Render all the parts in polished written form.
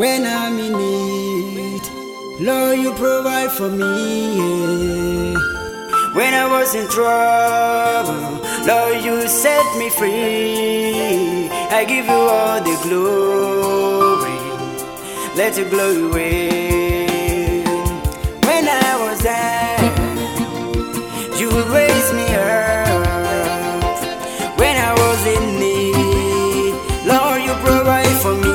when I'm in need. Lord, you provide for me. Yeah. When I was in trouble, Lord, you set me free. I give you all the glory. Let your glory reign. When I was down, you raised me up. When I was in need, Lord, you provide for me.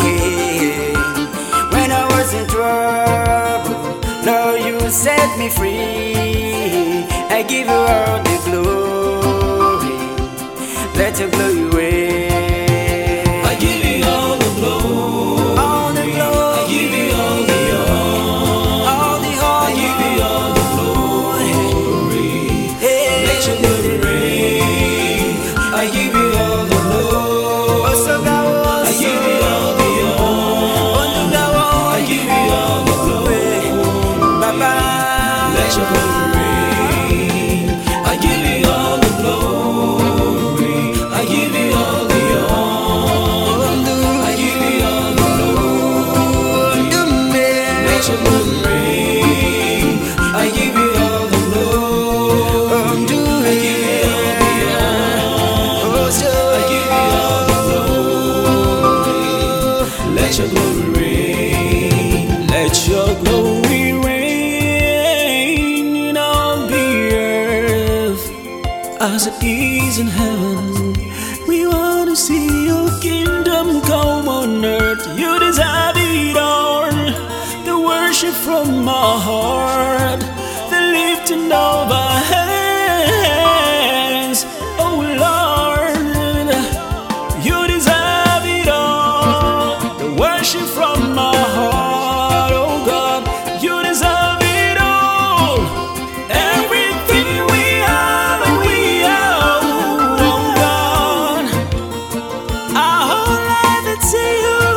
When I was in trouble, Lord, you set me free. I give you all the glory. Let your glory reign. I give you all the glory. All the glory. I give you all the honor. All the honor. I give you all the glory. Hey. Let your glory reign. I give you all the glory. I give you all the honor. I give you all the glory. Baba. Let your glory reign. I give you all the glory. I give you all the honor. I give you all the glory. Let your glory reign. I give you all the glory. I give you all the honor. I give you all the glory. Let your glory reign. Let your glory reign in all the earth as it is in heaven. We want to see your kingdom come on earth. You deserve it all. The worship from our heart, the lifting of our hands. Oh Lord, you deserve it all. The worship from our heart, oh God, you deserve it all. Everything we have and we have, oh God, our whole life it's you,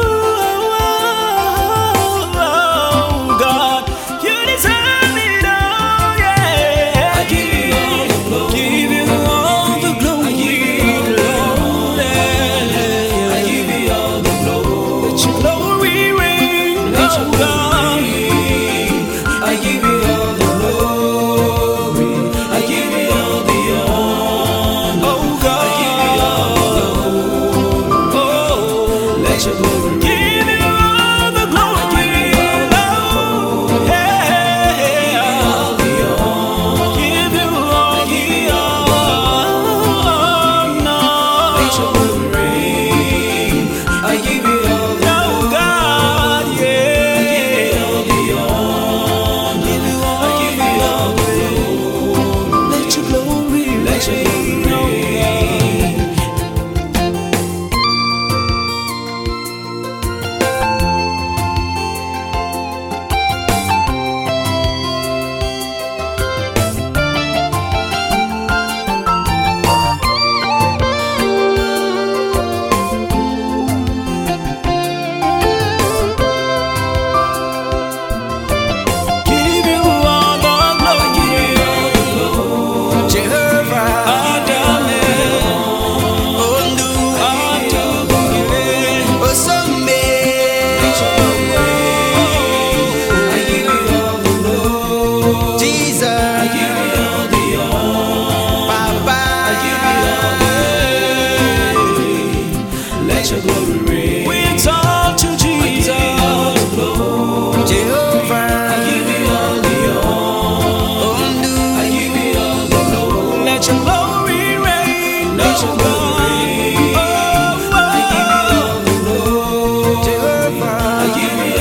oh God, you deserve it all, yeah. I give you all the glory. Give you all the glory. I give you all the glory. Let your glory reign, oh God. I give you all the glory. I give you all the honor. Oh God. I give you all the glory. Oh, let your glory reign. Give you all the glory. Oh, yeah. Give you all the honor. Let your glory reign. I give you all the God, yeah. I give you all the honor. I give you all the glory. Let your glory reign. Let your glory reign. Give you all the glory. Jehovah. Ondu. Osome. I give you all the glory. Jesus. I give you all the honor. Baba. I give you all the glory. Let your glory reign. We exalt you, Jesus. Jehovah. I give you all the honor. Ondu. I give you all the glory. Let your glory reign. Let your glory reign. I give you all the glory. Jehovah. I give you